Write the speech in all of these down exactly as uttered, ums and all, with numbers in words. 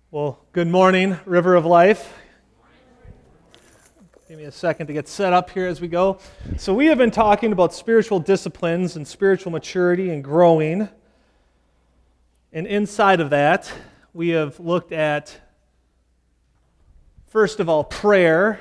Well, good morning, River of Life. Give me a second to get set up here as we go. So we have been talking about spiritual disciplines and spiritual maturity and growing. And inside of that, we have looked at, first of all, prayer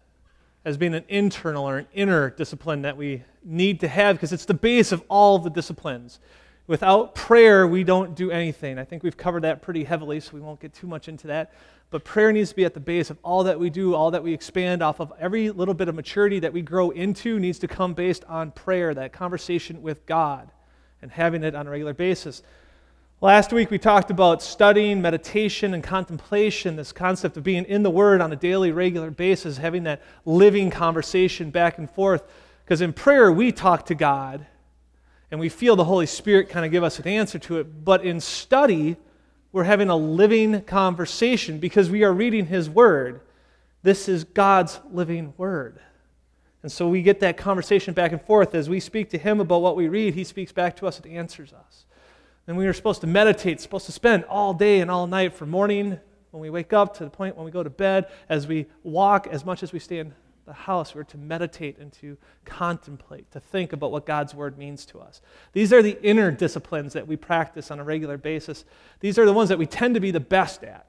as being an internal or an inner discipline that we need to have because it's the base of all of the disciplines. Without prayer, we don't do anything. I think we've covered that pretty heavily, so we won't get too much into that. But prayer needs to be at the base of all that we do, all that we expand off of. Every little bit of maturity that we grow into needs to come based on prayer, that conversation with God, and having it on a regular basis. Last week we talked about studying, meditation, and contemplation, this concept of being in the Word on a daily, regular basis, having that living conversation back and forth. Because in prayer we talk to God, and we feel the Holy Spirit kind of give us an answer to it. But in study, we're having a living conversation because we are reading His Word. This is God's living Word. And so we get that conversation back and forth. As we speak to Him about what we read, He speaks back to us and answers us. And we are supposed to meditate, supposed to spend all day and all night from morning when we wake up to the point when we go to bed, as we walk, as much as we stay in the house, we're to meditate and to contemplate, to think about what God's Word means to us. These are the inner disciplines that we practice on a regular basis. These are the ones that we tend to be the best at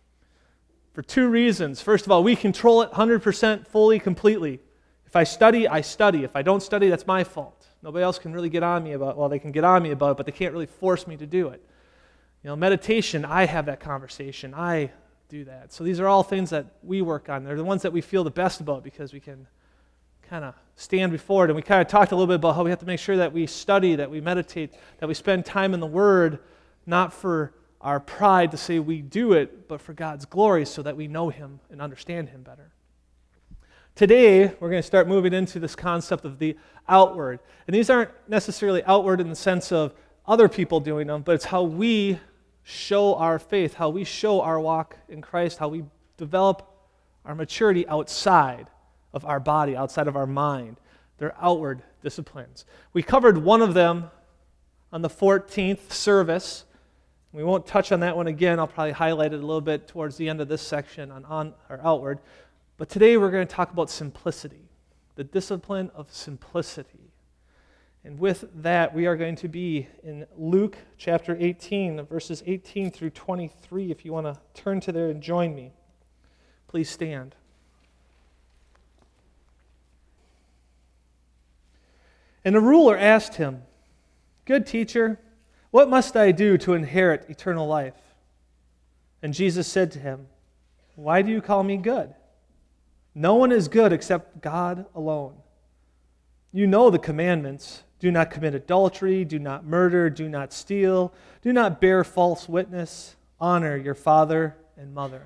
for two reasons. First of all, we control it one hundred percent fully, completely. If I study, I study. If I don't study, that's my fault. Nobody else can really get on me about, well, they can get on me about it, but they can't really force me to do it. You know, meditation, I have that conversation. I do that. So these are all things that we work on. They're the ones that we feel the best about because we can kind of stand before it. And we kind of talked a little bit about how we have to make sure that we study, that we meditate, that we spend time in the Word, not for our pride to say we do it, but for God's glory so that we know Him and understand Him better. Today, we're going to start moving into this concept of the outward. And these aren't necessarily outward in the sense of other people doing them, but it's how we show our faith, how we show our walk in Christ, how we develop our maturity outside of our body, outside of our mind. They're outward disciplines. We covered one of them on the fourteenth service. We won't touch on that one again. I'll probably highlight it a little bit towards the end of this section on, on or outward. But today we're going to talk about simplicity, the discipline of simplicity. And with that, we are going to be in Luke chapter eighteen, verses eighteen through twenty-three. If you want to turn to there and join me, please stand. And the ruler asked him, "Good teacher, what must I do to inherit eternal life?" And Jesus said to him, "Why do you call me good? No one is good except God alone. You know the commandments. Do not commit adultery, do not murder, do not steal, do not bear false witness, honor your father and mother."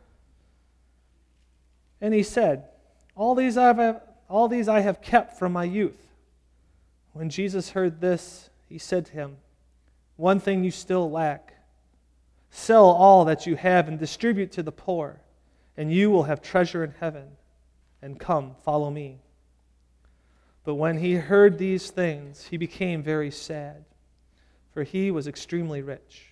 And he said, all these, I have, all these I have kept from my youth. When Jesus heard this, he said to him, "One thing you still lack. Sell all that you have and distribute to the poor, and you will have treasure in heaven. And come, follow me." But when he heard these things, he became very sad, for he was extremely rich.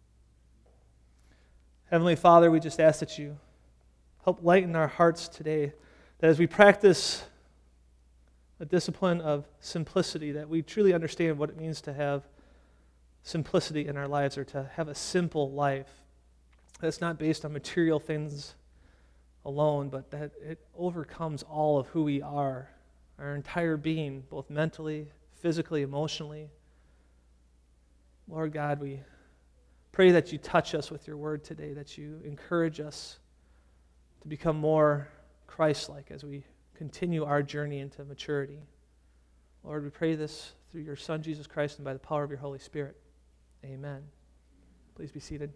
Heavenly Father, we just ask that you help lighten our hearts today, that as we practice a discipline of simplicity, that we truly understand what it means to have simplicity in our lives, or to have a simple life that's not based on material things alone, but that it overcomes all of who we are, our entire being, both mentally, physically, emotionally. Lord God, we pray that you touch us with your word today, that you encourage us to become more Christ-like as we continue our journey into maturity. Lord, we pray this through your Son, Jesus Christ, and by the power of your Holy Spirit. Amen. Please be seated.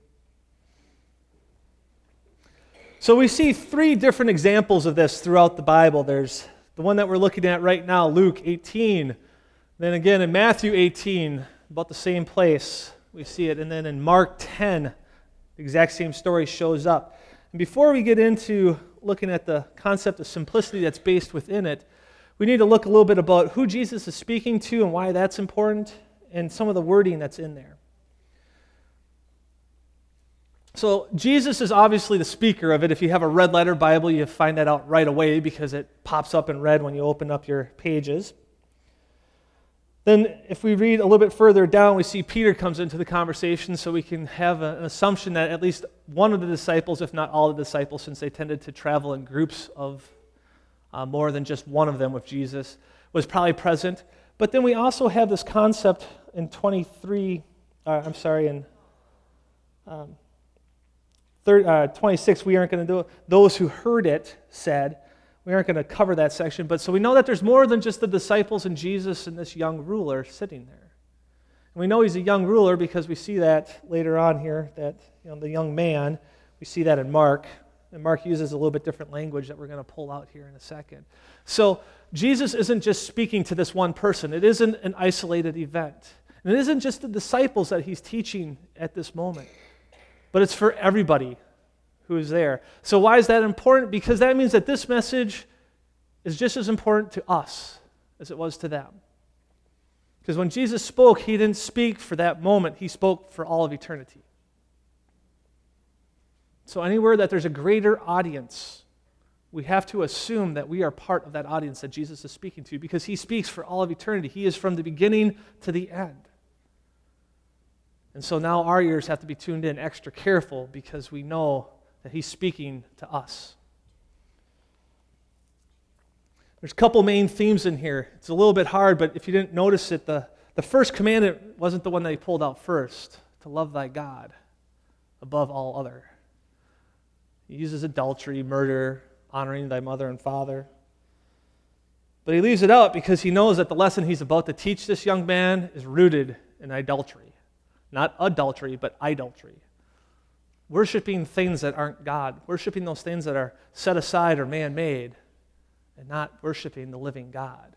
So we see three different examples of this throughout the Bible. There's the one that we're looking at right now, Luke eighteen. Then again in Matthew eighteen, about the same place, we see it. And then in Mark ten, the exact same story shows up. And before we get into looking at the concept of simplicity that's based within it, we need to look a little bit about who Jesus is speaking to and why that's important, and some of the wording that's in there. So Jesus is obviously the speaker of it. If you have a red letter Bible, you find that out right away because it pops up in red when you open up your pages. Then if we read a little bit further down, we see Peter comes into the conversation, so we can have a, an assumption that at least one of the disciples, if not all the disciples, since they tended to travel in groups of uh, more than just one of them with Jesus, was probably present. But then we also have this concept in twenty-three, uh, I'm sorry, in um, thirty, uh, twenty-six, we aren't going to do it. Those who heard it said, we aren't going to cover that section, but so we know that there's more than just the disciples and Jesus and this young ruler sitting there. And we know he's a young ruler because we see that later on here, that you know the young man, we see that in Mark, and Mark uses a little bit different language that we're going to pull out here in a second. So Jesus isn't just speaking to this one person. It isn't an isolated event. And it isn't just the disciples that he's teaching at this moment, but it's for everybody who is there. So why is that important? Because that means that this message is just as important to us as it was to them. Because when Jesus spoke, he didn't speak for that moment. He spoke for all of eternity. So anywhere that there's a greater audience, we have to assume that we are part of that audience that Jesus is speaking to, because he speaks for all of eternity. He is from the beginning to the end. And so now our ears have to be tuned in extra careful because we know that he's speaking to us. There's a couple main themes in here. It's a little bit hard, but if you didn't notice it, the, the first commandment wasn't the one that he pulled out first, to love thy God above all other. He uses adultery, murder, honoring thy mother and father. But he leaves it out because he knows that the lesson he's about to teach this young man is rooted in idolatry. Not adultery, but idolatry. Worshipping things that aren't God. Worshipping those things that are set aside or man-made, and not worshiping the living God.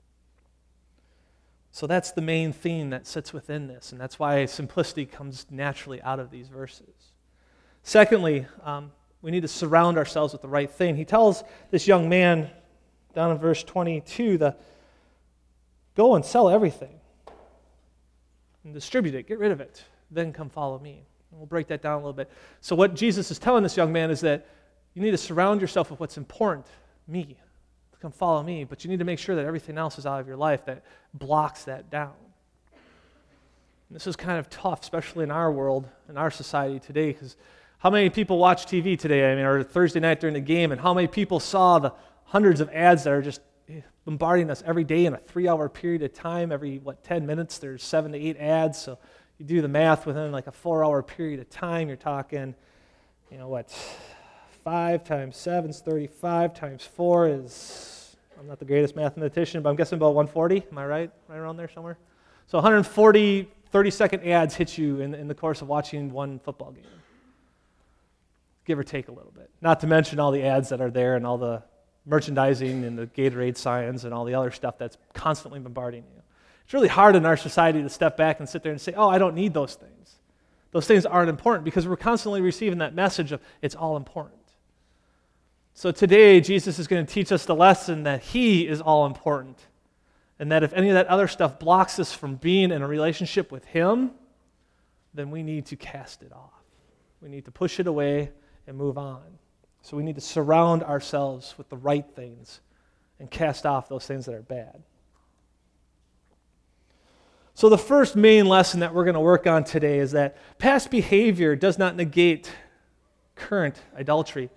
So that's the main theme that sits within this, and that's why simplicity comes naturally out of these verses. Secondly, um, we need to surround ourselves with the right thing. He tells this young man, down in verse twenty-two, the, go and sell everything and distribute it, get rid of it, then come follow me. And we'll break that down a little bit. So what Jesus is telling this young man is that you need to surround yourself with what's important, me, to come follow me, but you need to make sure that everything else is out of your life that blocks that down. And this is kind of tough, especially in our world, in our society today, because how many people watch T V today, I mean, or Thursday night during the game, and how many people saw the hundreds of ads that are just bombarding us every day in a three-hour period of time? Every, what, ten minutes, there's seven to eight ads, so you do the math within like a four-hour period of time, you're talking, you know, what, five times seven is thirty-five, times four is, I'm not the greatest mathematician, but I'm guessing about one hundred forty, am I right? Right around there somewhere? So one hundred forty thirty-second ads hit you in, in the course of watching one football game. Give or take a little bit. Not to mention all the ads that are there and all the merchandising and the Gatorade signs and all the other stuff that's constantly bombarding you. It's really hard in our society to step back and sit there and say, oh, I don't need those things. Those things aren't important because we're constantly receiving that message of it's all important. So today, Jesus is going to teach us the lesson that he is all important, and that if any of that other stuff blocks us from being in a relationship with him, then we need to cast it off. We need to push it away and move on. So we need to surround ourselves with the right things and cast off those things that are bad. So the first main lesson that we're going to work on today is that past behavior does not negate current idolatry.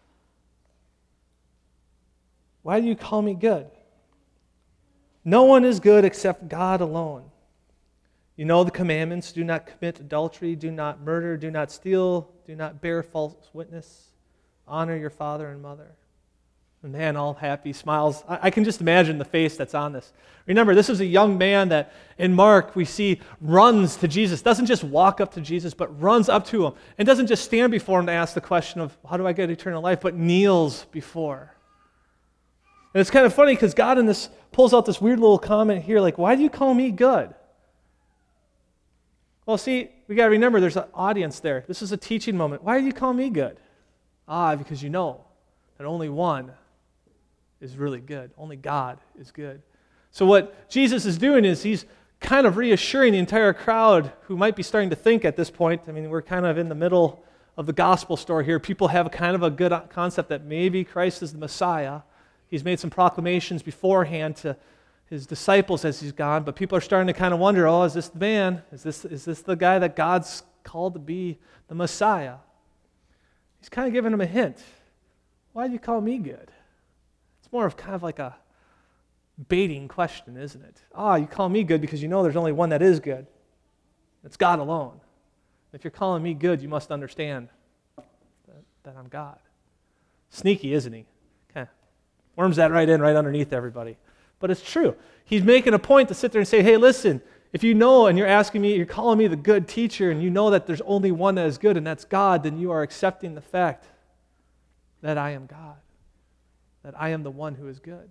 Why do you call me good? No one is good except God alone. You know the commandments: do not commit adultery, do not murder, do not steal, do not bear false witness, honor your father and mother. The man, all happy, smiles. I, I can just imagine the face that's on this. Remember, this is a young man that in Mark we see runs to Jesus, doesn't just walk up to Jesus, but runs up to him, and doesn't just stand before him to ask the question of, how do I get eternal life, but kneels before. And it's kind of funny because God in this pulls out this weird little comment here, like, why do you call me good? Well, see, we got to remember there's an audience there. This is a teaching moment. Why do you call me good? Ah, because you know that only one is really good. Only God is good. So what Jesus is doing is he's kind of reassuring the entire crowd who might be starting to think at this point, I mean, we're kind of in the middle of the gospel story here, people have a kind of a good concept that maybe Christ is the Messiah. He's made some proclamations beforehand to his disciples as he's gone, but people are starting to kind of wonder, oh, is this the man? Is this, is this the guy that God's called to be the Messiah? He's kind of giving them a hint. Why do you call me good? It's more of kind of like a baiting question, isn't it? Ah, oh, you call me good because you know there's only one that is good. It's God alone. If you're calling me good, you must understand that, that I'm God. Sneaky, isn't he? Kind of worms that right in, right underneath everybody. But it's true. He's making a point to sit there and say, hey, listen, if you know and you're asking me, you're calling me the good teacher, and you know that there's only one that is good, and that's God, then you are accepting the fact that I am God, that I am the one who is good.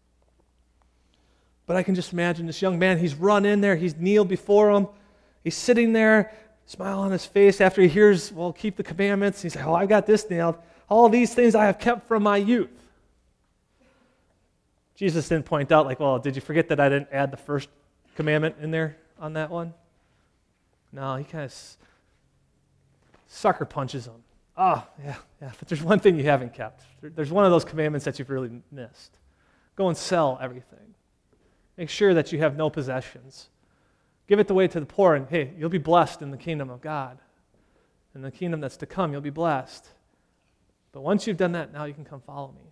But I can just imagine this young man, he's run in there, he's kneeled before him, he's sitting there, smile on his face after he hears, well, keep the commandments. He's like, oh, I've got this nailed. All these things I have kept from my youth. Jesus didn't point out, like, well, did you forget that I didn't add the first commandment in there on that one? No, he kind of sucker punches him. Oh, yeah, yeah, but there's one thing you haven't kept. There's one of those commandments that you've really missed. Go and sell everything. Make sure that you have no possessions. Give it away to the poor, and hey, you'll be blessed in the kingdom of God. In the kingdom that's to come, you'll be blessed. But once you've done that, now you can come follow me.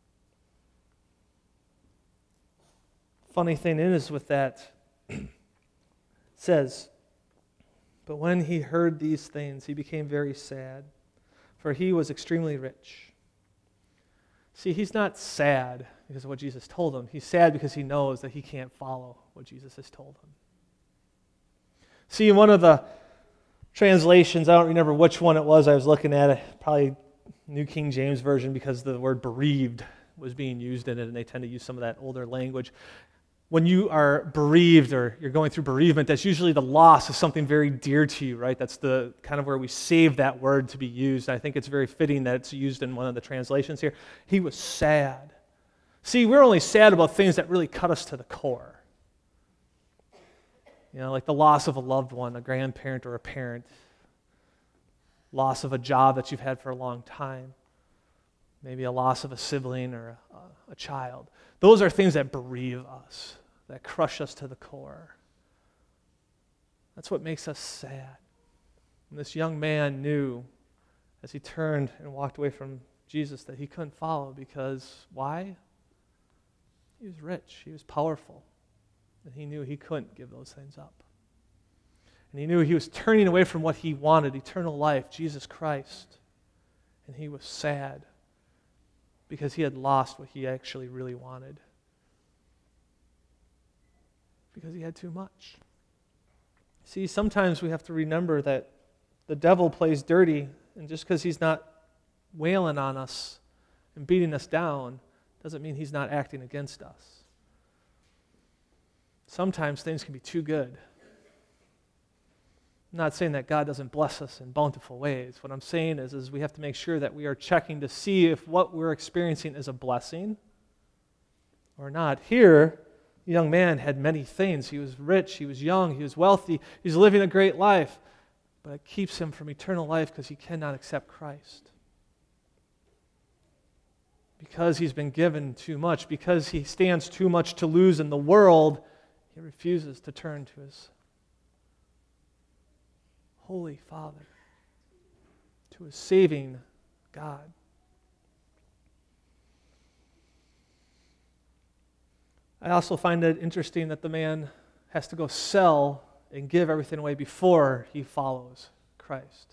Funny thing is with that, it says, but when he heard these things, he became very sad, for he was extremely rich. See, he's not sad because of what Jesus told him. He's sad because he knows that he can't follow what Jesus has told him. See, in one of the translations, I don't remember which one it was I was looking at, it, probably New King James Version, because the word bereaved was being used in it, and they tend to use some of that older language. When you are bereaved or you're going through bereavement, that's usually the loss of something very dear to you, right? That's the kind of where we save that word to be used. I think it's very fitting that it's used in one of the translations here. He was sad. See, we're only sad about things that really cut us to the core. You know, like the loss of a loved one, a grandparent or a parent, loss of a job that you've had for a long time, maybe a loss of a sibling or a, a child. Those are things that bereave us, that crush us to the core. That's what makes us sad. And this young man knew as he turned and walked away from Jesus that he couldn't follow because, why? He was rich, he was powerful, and he knew he couldn't give those things up. And he knew he was turning away from what he wanted, eternal life, Jesus Christ, and he was sad because he had lost what he actually really wanted. Because he had too much. See, sometimes we have to remember that the devil plays dirty, and just because he's not wailing on us and beating us down doesn't mean he's not acting against us. Sometimes things can be too good. I'm not saying that God doesn't bless us in bountiful ways. What I'm saying is, is we have to make sure that we are checking to see if what we're experiencing is a blessing or not. Here, the young man had many things. He was rich, he was young, he was wealthy, he was living a great life, but it keeps him from eternal life because he cannot accept Christ. Because he's been given too much, because he stands too much to lose in the world, he refuses to turn to his Holy Father, to his saving God. I also find it interesting that the man has to go sell and give everything away before he follows Christ.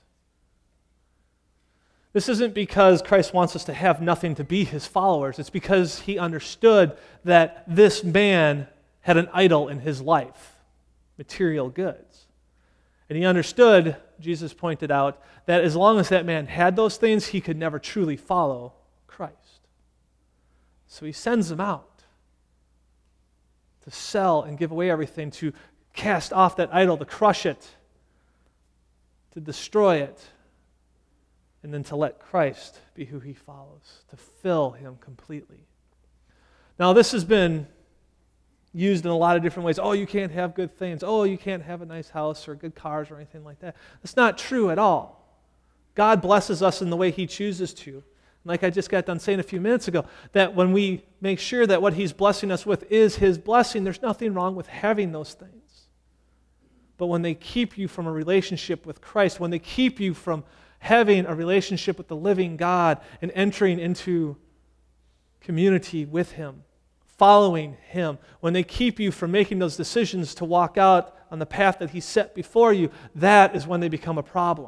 This isn't because Christ wants us to have nothing to be his followers. It's because he understood that this man had an idol in his life, material goods. And he understood, Jesus pointed out, that as long as that man had those things, he could never truly follow Christ. So he sends him out to sell and give away everything, to cast off that idol, to crush it, to destroy it, and then to let Christ be who he follows, to fill him completely. Now, this has been used in a lot of different ways. Oh, you can't have good things. Oh, you can't have a nice house or good cars or anything like that. That's not true at all. God blesses us in the way He chooses to. Like I just got done saying a few minutes ago, that when we make sure that what He's blessing us with is His blessing, there's nothing wrong with having those things. But when they keep you from a relationship with Christ, when they keep you from having a relationship with the living God and entering into community with Him, following Him, when they keep you from making those decisions to walk out on the path that He set before you, that is when they become a problem.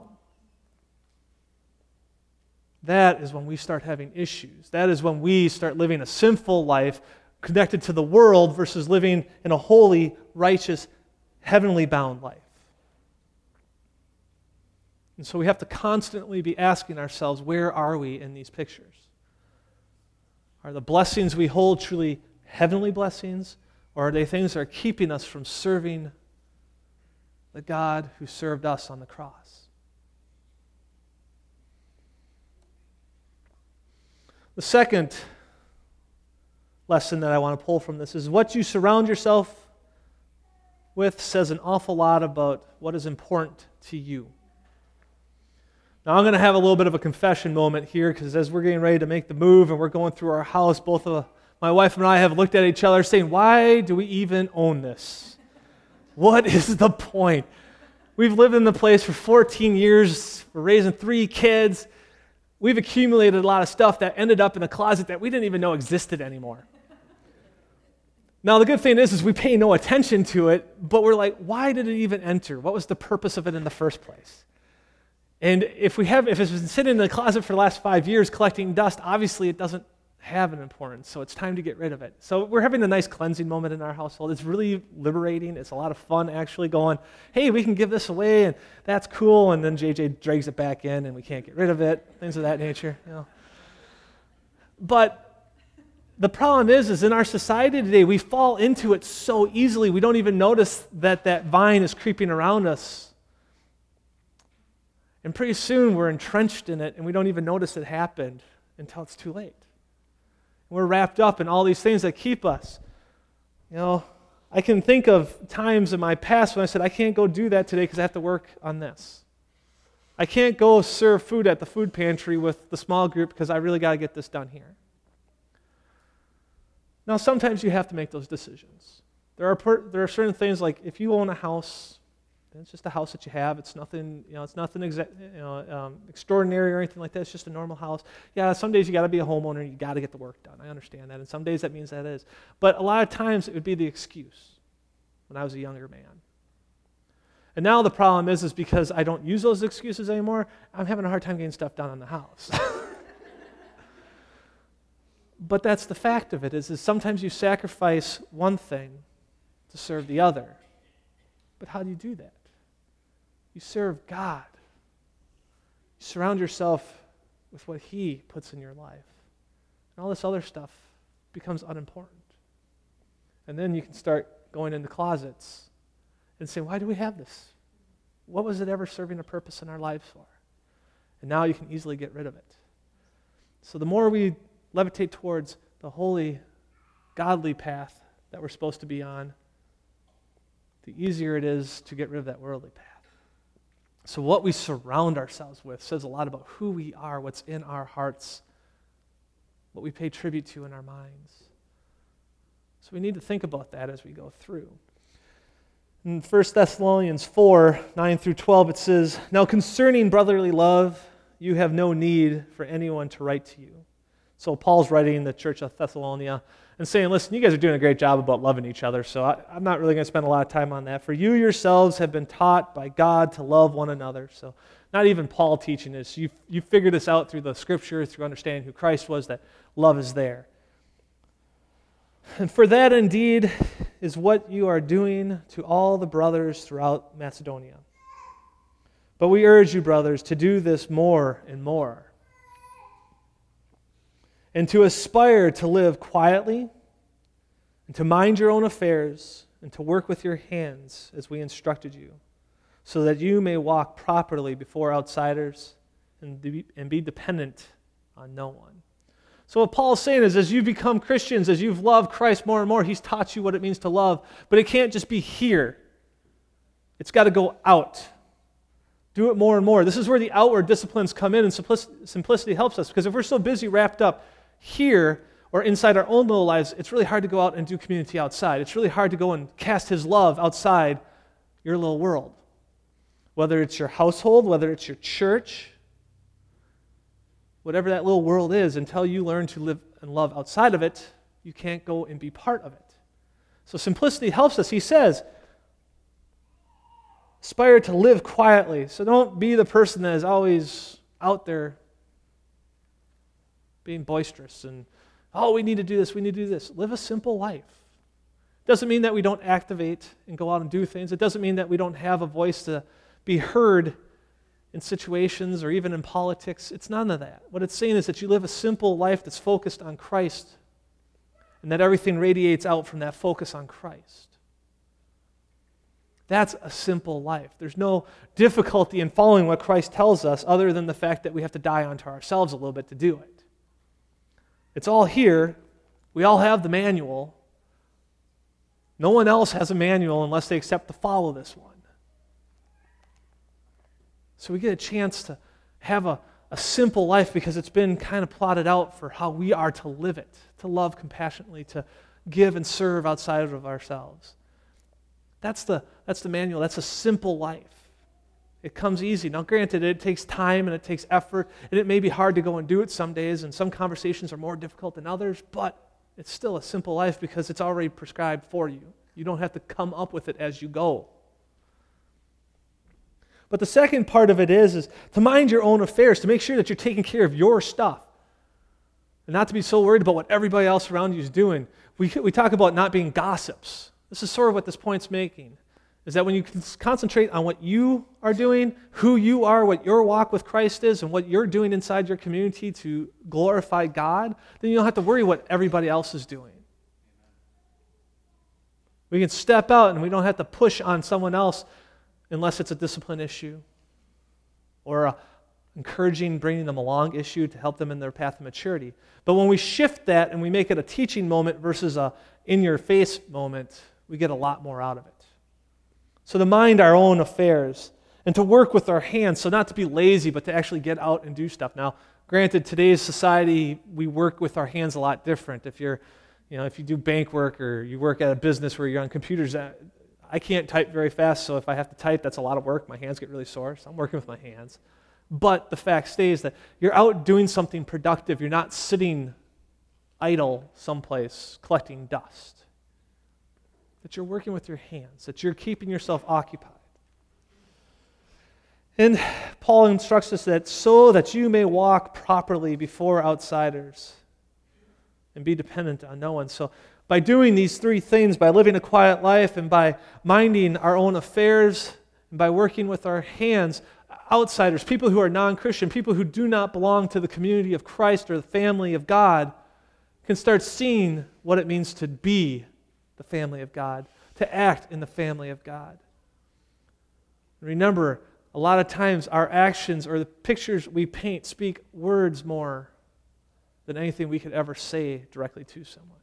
That is when we start having issues. That is when we start living a sinful life connected to the world versus living in a holy, righteous, heavenly bound life. And so we have to constantly be asking ourselves, where are we in these pictures? Are the blessings we hold truly heavenly blessings, or are they things that are keeping us from serving the God who served us on the cross? The second lesson that I want to pull from this is what you surround yourself with says an awful lot about what is important to you. Now, I'm going to have a little bit of a confession moment here, because as we're getting ready to make the move and we're going through our house, both of my wife and I have looked at each other saying, why do we even own this? What is the point? We've lived in the place for fourteen years. We're raising three kids. We've accumulated a lot of stuff that ended up in a closet that we didn't even know existed anymore. Now, the good thing is, is we pay no attention to it, but we're like, why did it even enter? What was the purpose of it in the first place? And if we have, if it's been sitting in the closet for the last five years collecting dust, obviously it doesn't have an importance, so it's time to get rid of it. So we're having a nice cleansing moment in our household. It's really liberating. It's a lot of fun actually going, hey, we can give this away, and that's cool, and then J J drags it back in, and we can't get rid of it, things of that nature. You know. But the problem is, is in our society today, we fall into it so easily, we don't even notice that that vine is creeping around us. And pretty soon we're entrenched in it, and we don't even notice it happened until it's too late. We're wrapped up in all these things that keep us. You know, I can think of times in my past when I said, I can't go do that today because I have to work on this. I can't go serve food at the food pantry with the small group because I really got to get this done here. Now, sometimes you have to make those decisions. There are per, there are certain things, like if you own a house, it's just a house that you have. It's nothing, you know, it's nothing exa- you know, um, extraordinary or anything like that. It's just a normal house. Yeah, some days you got to be a homeowner and you got to get the work done. I understand that. And some days that means that is. But a lot of times it would be the excuse when I was a younger man. And now the problem is, is because I don't use those excuses anymore, I'm having a hard time getting stuff done in the house. But that's the fact of it, is, is sometimes you sacrifice one thing to serve the other. But how do you do that? You serve God. You surround yourself with what He puts in your life. And all this other stuff becomes unimportant. And then you can start going into closets and saying, why do we have this? What was it ever serving a purpose in our lives for? And now you can easily get rid of it. So the more we levitate towards the holy, godly path that we're supposed to be on, the easier it is to get rid of that worldly path. So what we surround ourselves with says a lot about who we are, what's in our hearts, what we pay tribute to in our minds. So we need to think about that as we go through. In First Thessalonians four, nine through twelve, it says, now concerning brotherly love, you have no need for anyone to write to you. So Paul's writing the church of Thessalonica and saying, listen, you guys are doing a great job about loving each other, so I, I'm not really going to spend a lot of time on that. For you yourselves have been taught by God to love one another. So not even Paul teaching this. You you figured this out through the Scripture, through understanding who Christ was, that love is there. And for that indeed is what you are doing to all the brothers throughout Macedonia. But we urge you, brothers, to do this more and more, and to aspire to live quietly, and to mind your own affairs, and to work with your hands as we instructed you, so that you may walk properly before outsiders and be, and be dependent on no one. So what Paul's saying is, as you become Christians, as you've loved Christ more and more, He's taught you what it means to love, but it can't just be here. It's got to go out. Do it more and more. This is where the outward disciplines come in, and simplic- simplicity helps us, because if we're so busy wrapped up here or inside our own little lives, it's really hard to go out and do community outside. It's really hard to go and cast His love outside your little world. Whether it's your household, whether it's your church, whatever that little world is, until you learn to live and love outside of it, you can't go and be part of it. So simplicity helps us. He says, aspire to live quietly. So don't be the person that is always out there being boisterous and, oh, we need to do this, we need to do this. Live a simple life. Doesn't mean that we don't activate and go out and do things. It doesn't mean that we don't have a voice to be heard in situations or even in politics. It's none of that. What it's saying is that you live a simple life that's focused on Christ, and that everything radiates out from that focus on Christ. That's a simple life. There's no difficulty in following what Christ tells us other than the fact that we have to die unto ourselves a little bit to do it. It's all here. We all have the manual. No one else has a manual unless they accept to follow this one. So we get a chance to have a, a simple life because it's been kind of plotted out for how we are to live it, to love compassionately, to give and serve outside of ourselves. That's the, that's the manual. That's a simple life. It comes easy. Now, granted, it takes time and it takes effort, and it may be hard to go and do it some days, and some conversations are more difficult than others, but it's still a simple life because it's already prescribed for you. You don't have to come up with it as you go. But the second part of it is, is to mind your own affairs, to make sure that you're taking care of your stuff, and not to be so worried about what everybody else around you is doing. We, we talk about not being gossips. This is sort of what this point's making, is that when you concentrate on what you are doing, who you are, what your walk with Christ is, and what you're doing inside your community to glorify God, then you don't have to worry what everybody else is doing. We can step out and we don't have to push on someone else unless it's a discipline issue or a encouraging, bringing them along issue to help them in their path of maturity. But when we shift that and we make it a teaching moment versus a in-your-face moment, we get a lot more out of it. So to mind our own affairs and to work with our hands, so not to be lazy, but to actually get out and do stuff. Now, granted, today's society, we work with our hands a lot different. If you're, you know, if you do bank work or you work at a business where you're on computers, I can't type very fast, so if I have to type, that's a lot of work. My hands get really sore, so I'm working with my hands. But the fact stays that you're out doing something productive. You're not sitting idle someplace collecting dust. That you're working with your hands, that you're keeping yourself occupied. And Paul instructs us that so that you may walk properly before outsiders and be dependent on no one. So by doing these three things, by living a quiet life and by minding our own affairs and by working with our hands, outsiders, people who are non-Christian, people who do not belong to the community of Christ or the family of God, can start seeing what it means to be the family of God, to act in the family of God. Remember, a lot of times our actions or the pictures we paint speak words more than anything we could ever say directly to someone.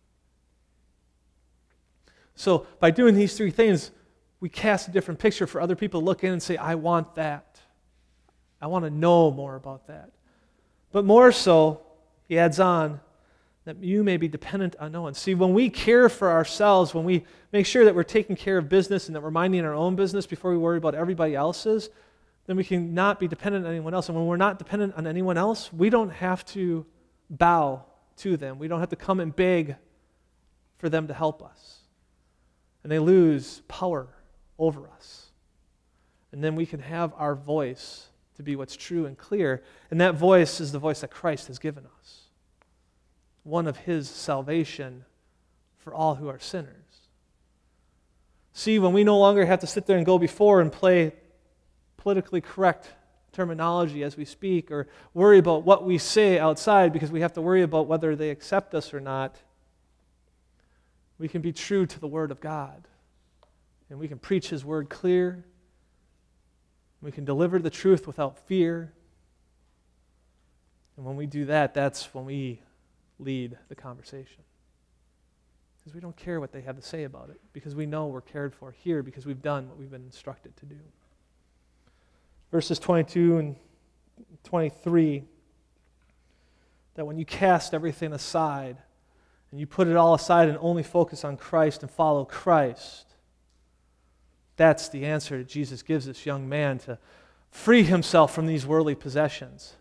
So by doing these three things, we cast a different picture for other people to look in and say, I want that. I want to know more about that. But more so, he adds on, that you may be dependent on no one. See, when we care for ourselves, when we make sure that we're taking care of business and that we're minding our own business before we worry about everybody else's, then we can not be dependent on anyone else. And when we're not dependent on anyone else, we don't have to bow to them. We don't have to come and beg for them to help us. And they lose power over us. And then we can have our voice to be what's true and clear. And that voice is the voice that Christ has given us. One of his salvation for all who are sinners. See, when we no longer have to sit there and go before and play politically correct terminology as we speak or worry about what we say outside because we have to worry about whether they accept us or not, we can be true to the Word of God. And we can preach his word clear. We can deliver the truth without fear. And when we do that, that's when we lead the conversation. Because we don't care what they have to say about it. Because we know we're cared for here because we've done what we've been instructed to do. verses twenty-two and twenty-three, that when you cast everything aside and you put it all aside and only focus on Christ and follow Christ, that's the answer that Jesus gives this young man to free himself from these worldly possessions.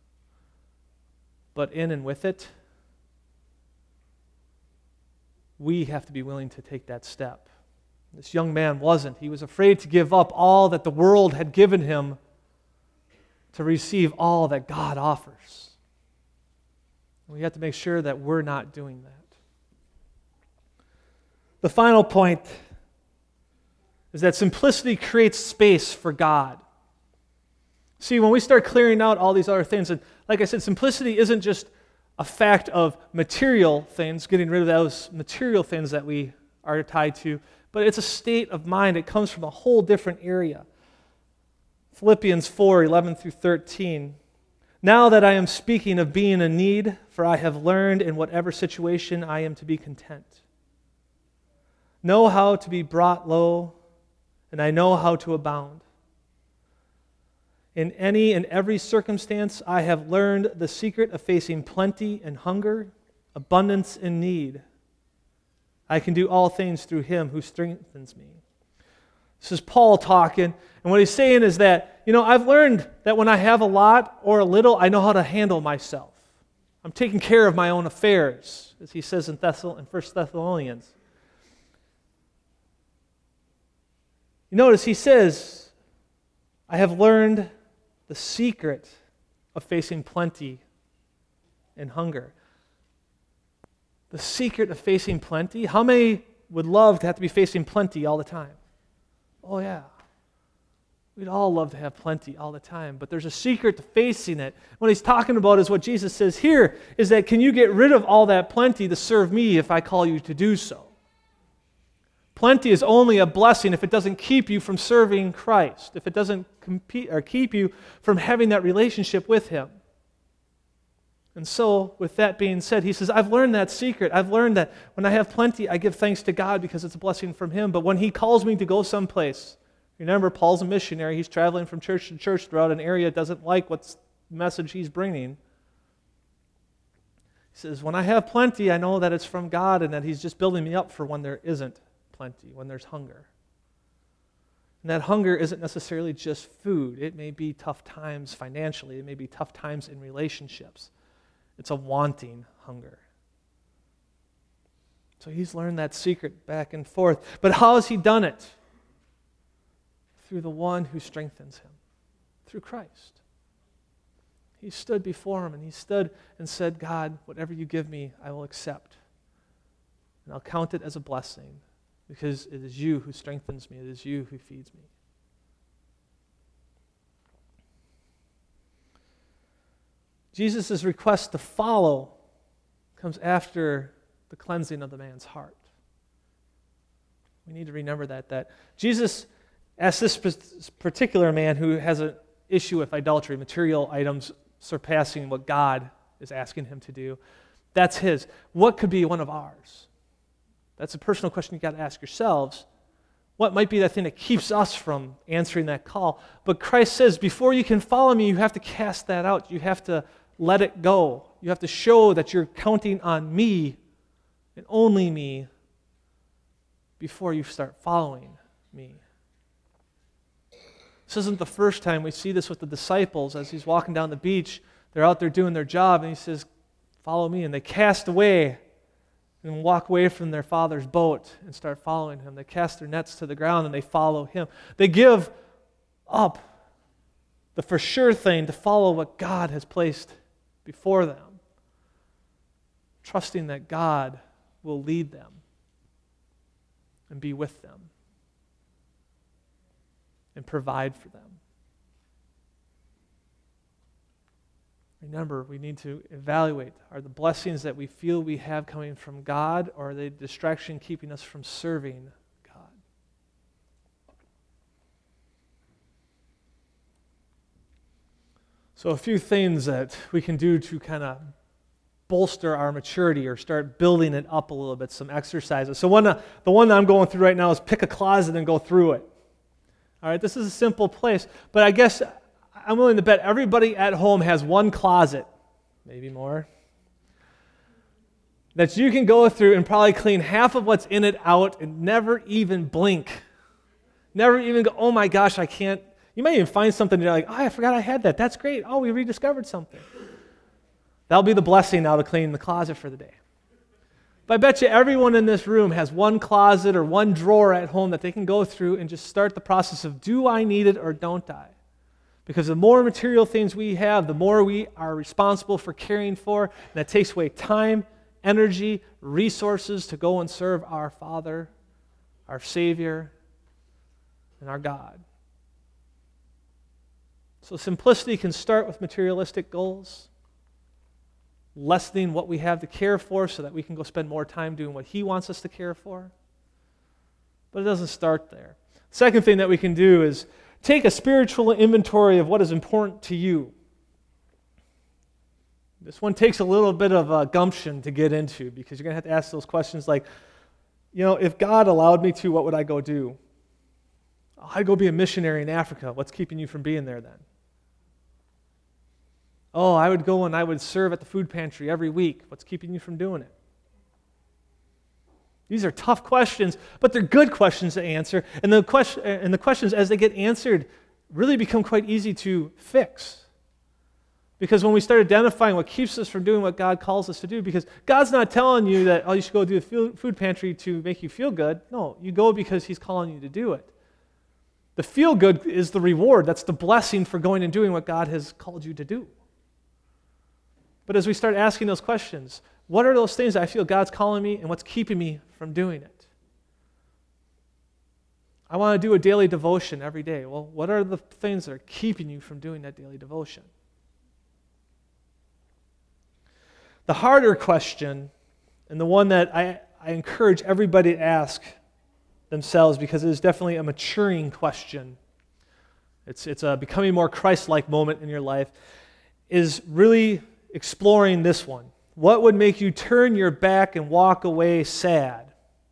But in and with it, we have to be willing to take that step. This young man wasn't. He was afraid to give up all that the world had given him to receive all that God offers. We have to make sure that we're not doing that. The final point is that simplicity creates space for God. See, when we start clearing out all these other things, and like I said, simplicity isn't just a fact of material things, getting rid of those material things that we are tied to, but it's a state of mind. It comes from a whole different area. Philippians four, eleven through thirteen. Now that I am speaking of being in need, for I have learned in whatever situation I am to be content. Know how to be brought low, and I know how to abound. In any and every circumstance, I have learned the secret of facing plenty and hunger, abundance and need. I can do all things through Him who strengthens me. This is Paul talking, and what he's saying is that, you know, I've learned that when I have a lot or a little, I know how to handle myself. I'm taking care of my own affairs, as he says in Thessal- in First Thessalonians. You notice he says, I have learned the secret of facing plenty and hunger. The secret of facing plenty? How many would love to have to be facing plenty all the time? Oh yeah. We'd all love to have plenty all the time, but there's a secret to facing it. What he's talking about is what Jesus says here, is that can you get rid of all that plenty to serve me if I call you to do so? Plenty is only a blessing if it doesn't keep you from serving Christ, if it doesn't compete or keep you from having that relationship with Him. And so, with that being said, he says, I've learned that secret. I've learned that when I have plenty, I give thanks to God because it's a blessing from Him. But when He calls me to go someplace, remember, Paul's a missionary. He's traveling from church to church throughout an area, doesn't like what message he's bringing. He says, when I have plenty, I know that it's from God and that He's just building me up for when there isn't plenty, when there's hunger. And that hunger isn't necessarily just food. It may be tough times financially. It may be tough times in relationships. It's a wanting hunger. So he's learned that secret back and forth. But how has he done it? Through the one who strengthens him, through Christ. He stood before him and he stood and said, God, whatever you give me, I will accept. And I'll count it as a blessing because it is you who strengthens me. It is you who feeds me. Jesus' request to follow comes after the cleansing of the man's heart. We need to remember that, that Jesus asked this particular man who has an issue with idolatry, material items surpassing what God is asking him to do. That's his. What could be one of ours? That's a personal question you've got to ask yourselves. What might be that thing that keeps us from answering that call? But Christ says, before you can follow me, you have to cast that out. You have to let it go. You have to show that you're counting on me and only me before you start following me. This isn't the first time we see this with the disciples as he's walking down the beach. They're out there doing their job and he says, follow me. And they cast away and walk away from their father's boat and start following him. They cast their nets to the ground and they follow him. They give up the for sure thing to follow what God has placed before them, trusting that God will lead them and be with them and provide for them. Remember, we need to evaluate, are the blessings that we feel we have coming from God, or are they distraction keeping us from serving God? So a few things that we can do to kind of bolster our maturity or start building it up a little bit, some exercises. So one, uh, the one that I'm going through right now is pick a closet and go through it. All right, this is a simple place, but I guess I'm willing to bet everybody at home has one closet, maybe more, that you can go through and probably clean half of what's in it out and never even blink. Never even go, oh my gosh, I can't. You might even find something and you're like, oh, I forgot I had that. That's great. Oh, we rediscovered something. That'll be the blessing now to clean the closet for the day. But I bet you everyone in this room has one closet or one drawer at home that they can go through and just start the process of, do I need it or don't I? Because the more material things we have, the more we are responsible for caring for, and that takes away time, energy, resources to go and serve our Father, our Savior, and our God. So simplicity can start with materialistic goals, lessening what we have to care for so that we can go spend more time doing what He wants us to care for. But it doesn't start there. Second thing that we can do is take a spiritual inventory of what is important to you. This one takes a little bit of uh, gumption to get into because you're going to have to ask those questions like, you know, if God allowed me to, what would I go do? Oh, I'd go be a missionary in Africa. What's keeping you from being there then? Oh, I would go and I would serve at the food pantry every week. What's keeping you from doing it? These are tough questions, but they're good questions to answer. And the, question, and the questions, as they get answered, really become quite easy to fix. Because when we start identifying what keeps us from doing what God calls us to do, because God's not telling you that, oh, you should go do the food pantry to make you feel good. No, you go because He's calling you to do it. The feel good is the reward. That's the blessing for going and doing what God has called you to do. But as we start asking those questions, what are those things that I feel God's calling me and what's keeping me from doing it? I want to do a daily devotion every day. Well, what are the things that are keeping you from doing that daily devotion? The harder question, and the one that I, I encourage everybody to ask themselves because it is definitely a maturing question, it's, it's a becoming more Christ-like moment in your life, is really exploring this one. What would make you turn your back and walk away sad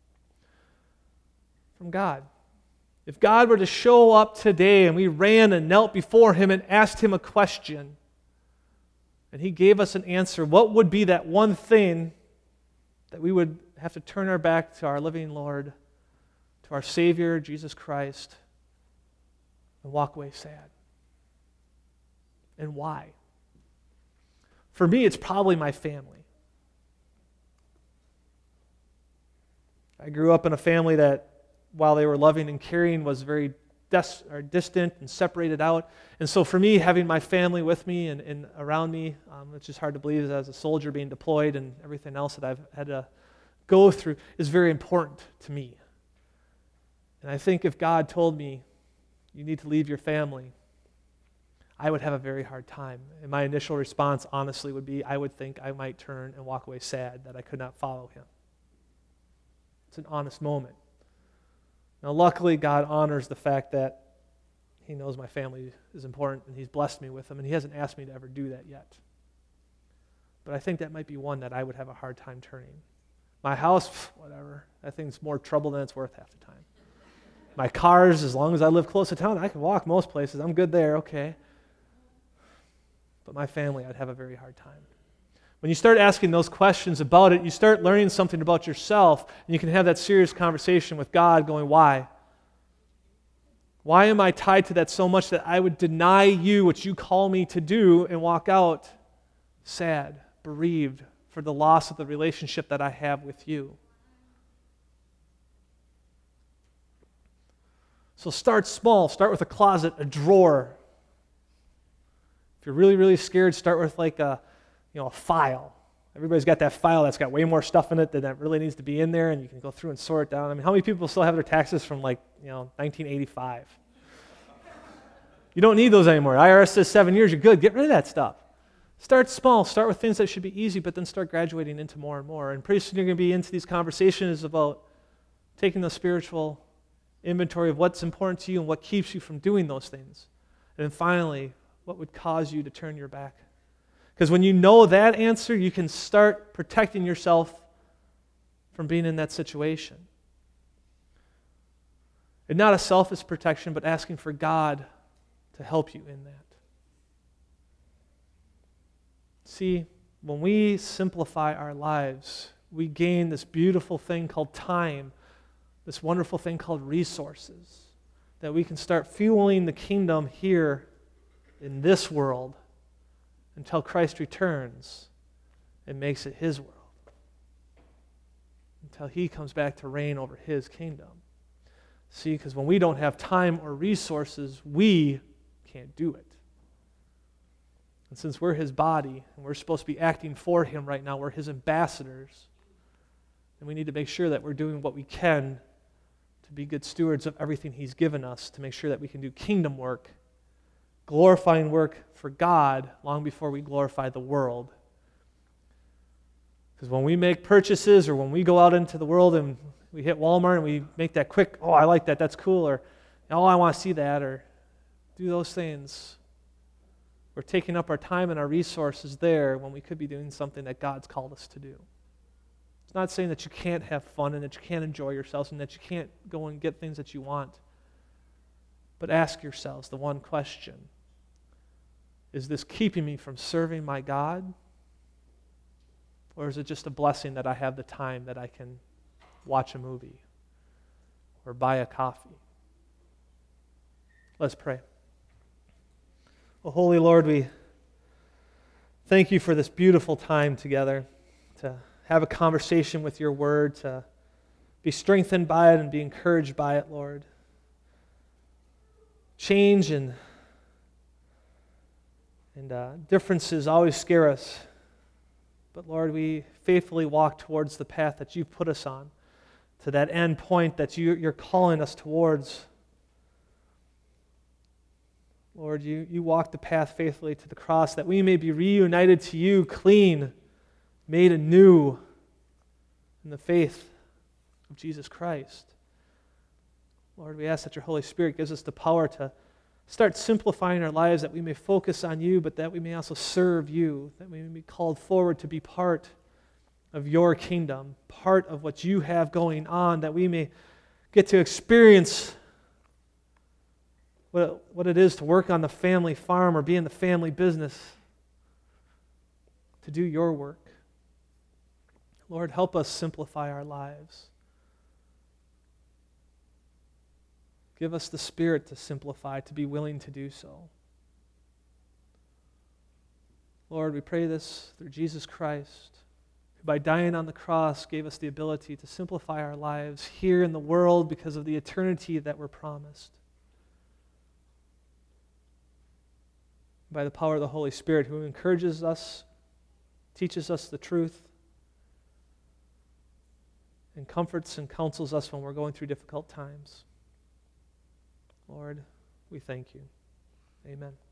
from God? If God were to show up today and we ran and knelt before Him and asked Him a question, and He gave us an answer, what would be that one thing that we would have to turn our back to our living Lord, to our Savior, Jesus Christ, and walk away sad? And why? For me, it's probably my family. I grew up in a family that, while they were loving and caring, was very des- or distant and separated out. And so for me, having my family with me and, and around me, um, it's just hard to believe as a soldier being deployed and everything else that I've had to go through is very important to me. And I think if God told me, you need to leave your family, I would have a very hard time. And my initial response, honestly, would be I would think I might turn and walk away sad that I could not follow Him. It's an honest moment. Now, luckily, God honors the fact that He knows my family is important and He's blessed me with them, and He hasn't asked me to ever do that yet. But I think that might be one that I would have a hard time turning. My house, whatever. That thing's more trouble than it's worth half the time. My cars, as long as I live close to town, I can walk most places. I'm good there, okay. But my family, I'd have a very hard time. When you start asking those questions about it, you start learning something about yourself, and you can have that serious conversation with God going, why? Why am I tied to that so much that I would deny you what you call me to do and walk out sad, bereaved for the loss of the relationship that I have with you? So start small. Start with a closet, a drawer. If you're really, really scared, start with like a, you know, a file. Everybody's got that file that's got way more stuff in it than that really needs to be in there, and you can go through and sort it down. I mean, how many people still have their taxes from like, you know, nineteen eighty-five? You don't need those anymore. I R S says seven years, you're good. Get rid of that stuff. Start small. Start with things that should be easy, but then start graduating into more and more. And pretty soon you're going to be into these conversations about taking the spiritual inventory of what's important to you and what keeps you from doing those things. And then finally, what would cause you to turn your back? Because when you know that answer, you can start protecting yourself from being in that situation. And not a selfish protection, but asking for God to help you in that. See, when we simplify our lives, we gain this beautiful thing called time, this wonderful thing called resources, that we can start fueling the kingdom here in this world until Christ returns and makes it his world, until he comes back to reign over his kingdom. See, because when we don't have time or resources, we can't do it. And since we're his body, and we're supposed to be acting for him right now, we're his ambassadors, and we need to make sure that we're doing what we can to be good stewards of everything he's given us, to make sure that we can do kingdom work, glorifying work for God long before we glorify the world. Because when we make purchases, or when we go out into the world and we hit Walmart and we make that quick, oh, I like that, that's cool, or oh, I want to see that, or do those things, we're taking up our time and our resources there when we could be doing something that God's called us to do. It's not saying that you can't have fun and that you can't enjoy yourselves and that you can't go and get things that you want. But ask yourselves the one question: is this keeping me from serving my God? Or is it just a blessing that I have the time that I can watch a movie or buy a coffee? Let's pray. Oh, Holy Lord, we thank you for this beautiful time together, to have a conversation with your word, to be strengthened by it and be encouraged by it, Lord. Change and, and uh, differences always scare us. But Lord, we faithfully walk towards the path that you've put us on, to that end point that you, you're calling us towards. Lord, you, you walk the path faithfully to the cross, that we may be reunited to you, clean, made anew in the faith of Jesus Christ. Lord, we ask that your Holy Spirit gives us the power to start simplifying our lives, that we may focus on you, but that we may also serve you, that we may be called forward to be part of your kingdom, part of what you have going on, that we may get to experience what, what it is to work on the family farm or be in the family business, to do your work. Lord, help us simplify our lives. Give us the spirit to simplify, to be willing to do so. Lord, we pray this through Jesus Christ, who by dying on the cross gave us the ability to simplify our lives here in the world because of the eternity that we're promised. By the power of the Holy Spirit, who encourages us, teaches us the truth, and comforts and counsels us when we're going through difficult times. Lord, we thank you. Amen.